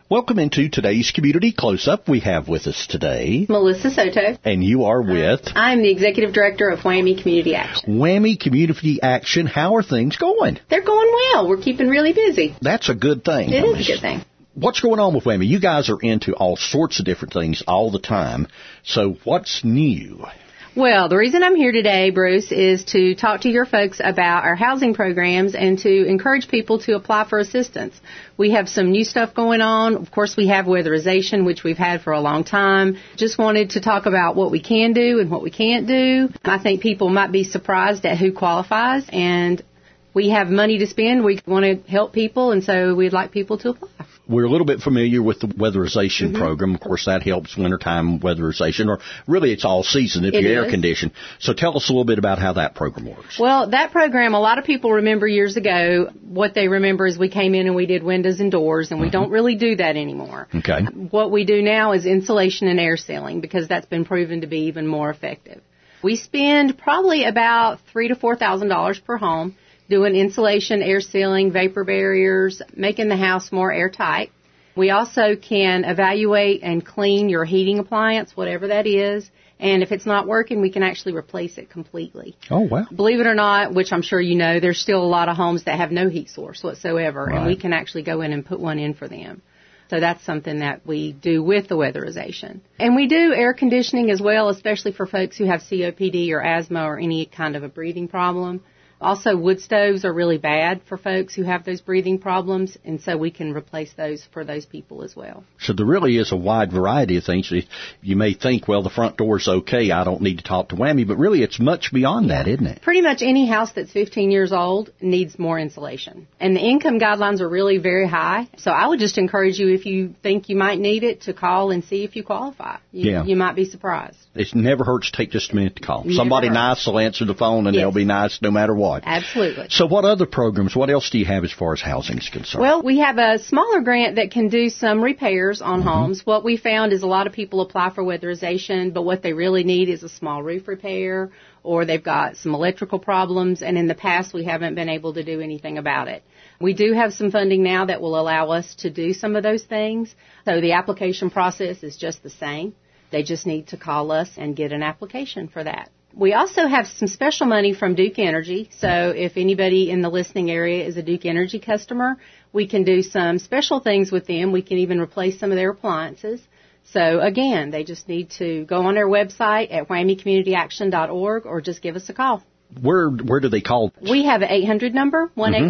Welcome into today's Community Close-Up. We have with us today Melissa Soto. And you are with? I'm the Executive Director of WWAMI Community Action. WWAMI Community Action. How are things going? They're going well. We're keeping really busy. That's a good thing. It is a good thing. What's going on with WWAMI? You guys are into all sorts of different things all the time. So what's new? Well, the reason I'm here today, Bruce, is to talk to your folks about our housing programs and to encourage people to apply for assistance. We have some new stuff going on. Of course, we have weatherization, which we've had for a long time. Just wanted to talk about what we can do and what we can't do. I think people might be surprised at who qualifies, and we have money to spend. We want to help people, and so we'd like people to apply. We're a little bit familiar with the weatherization program. Of course, that helps wintertime weatherization, or really it's all season if you're air conditioned. So tell us a little bit about how that program works. Well, that program, a lot of people remember years ago, what they remember is we came in and we did windows and doors, and we don't really do that anymore. Okay. What we do now is insulation and air sealing, because that's been proven to be even more effective. We spend probably about $3,000 to $4,000 per home doing insulation, air sealing, vapor barriers, making the house more airtight. We also can evaluate and clean your heating appliance, whatever that is. And if it's not working, we can actually replace it completely. Oh, wow. Believe it or not, which I'm sure you know, there's still a lot of homes that have no heat source whatsoever. Right. And we can actually go in and put one in for them. So that's something that we do with the weatherization. And we do air conditioning as well, especially for folks who have COPD or asthma or any kind of a breathing problem. Also, wood stoves are really bad for folks who have those breathing problems, and so we can replace those for those people as well. So there really is a wide variety of things. You may think, well, the front door's okay, I don't need to talk to WWAMI, but really it's much beyond that, isn't it? Pretty much any house that's 15 years old needs more insulation. And the income guidelines are really very high, so I would just encourage you, if you think you might need it, to call and see if you qualify. You might be surprised. It never hurts to take just a minute to call. Somebody nice will answer the phone, and they'll be nice no matter what. Absolutely. So what other programs, what else do you have as far as housing is concerned? Well, we have a smaller grant that can do some repairs on homes. What we found is a lot of people apply for weatherization, but what they really need is a small roof repair, or they've got some electrical problems, and in the past we haven't been able to do anything about it. We do have some funding now that will allow us to do some of those things. So the application process is just the same. They just need to call us and get an application for that. We also have some special money from Duke Energy, so if anybody in the listening area is a Duke Energy customer, we can do some special things with them. We can even replace some of their appliances. So, again, they just need to go on their website at WWAMICommunityAction.org or just give us a call. Where do they call? We have an 800 number,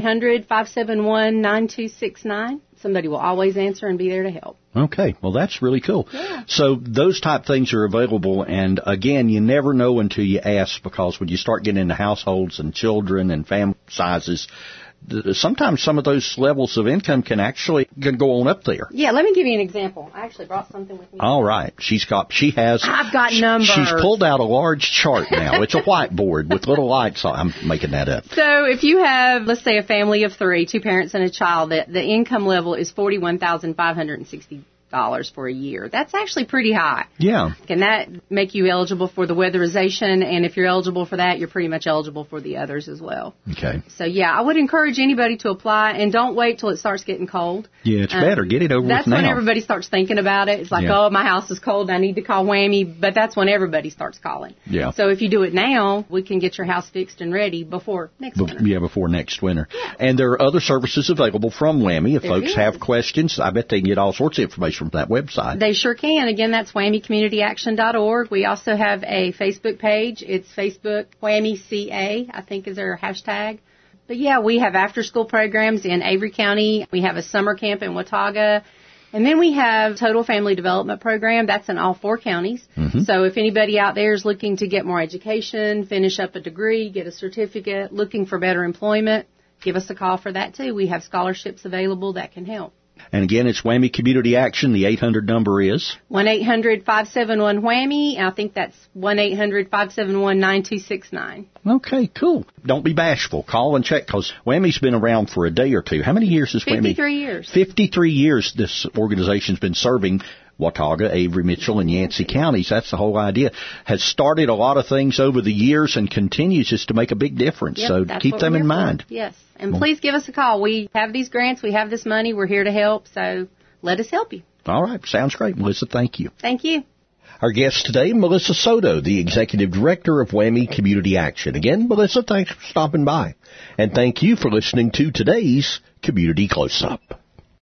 1-800-571-9269. Somebody will always answer and be there to help. Okay. Well, that's really cool. Yeah. So those type things are available, and again, you never know until you ask, because when you start getting into households and children and family sizes, sometimes some of those levels of income can go on up there. Yeah, let me give you an example. I actually brought something with me. All right. I've got numbers. She's pulled out a large chart now. It's a whiteboard with little lights on. I'm making that up. So if you have, let's say, a family of 3, 2 parents and a child, the income level is $41,560 for a year. That's actually pretty high. Yeah. Can that make you eligible for the weatherization? And if you're eligible for that, you're pretty much eligible for the others as well. Okay. So, yeah, I would encourage anybody to apply, and don't wait till it starts getting cold. Yeah, it's better. Get it over with now. That's when everybody starts thinking about it. It's like, oh, my house is cold, I need to call WWAMI, but that's when everybody starts calling. Yeah. So if you do it now, we can get your house fixed and ready before next winter. Yeah, before next winter. Yeah. And there are other services available from WWAMI. If folks have questions, I bet they can get all sorts of information from that website. They sure can. Again, that's WWAMICommunityAction.org. We also have a Facebook page. It's Facebook WWAMICA, I think is their hashtag. But, yeah, we have after-school programs in Avery County. We have a summer camp in Watauga. And then we have Total Family Development Program. That's in all 4 counties. So if anybody out there is looking to get more education, finish up a degree, get a certificate, looking for better employment, give us a call for that, too. We have scholarships available that can help. And again, it's WWAMI Community Action. The 800 number is 1-800-571-WWAMI. I think that's 1-800-571-9269. Okay, cool. Don't be bashful. Call and check, because WWAMI's been around for a day or two. How many years has WWAMI? 53 years. 53 years this organization's been serving Watauga, Avery, Mitchell, and Yancey counties. That's the whole idea. Has started a lot of things over the years and continues just to make a big difference. Yep, so keep them in mind. Yes. And please give us a call. We have these grants. We have this money. We're here to help. So let us help you. All right. Sounds great, Melissa. Thank you. Thank you. Our guest today, Melissa Soto, the Executive Director of WWAMI Community Action. Again, Melissa, thanks for stopping by. And thank you for listening to today's Community Close-Up.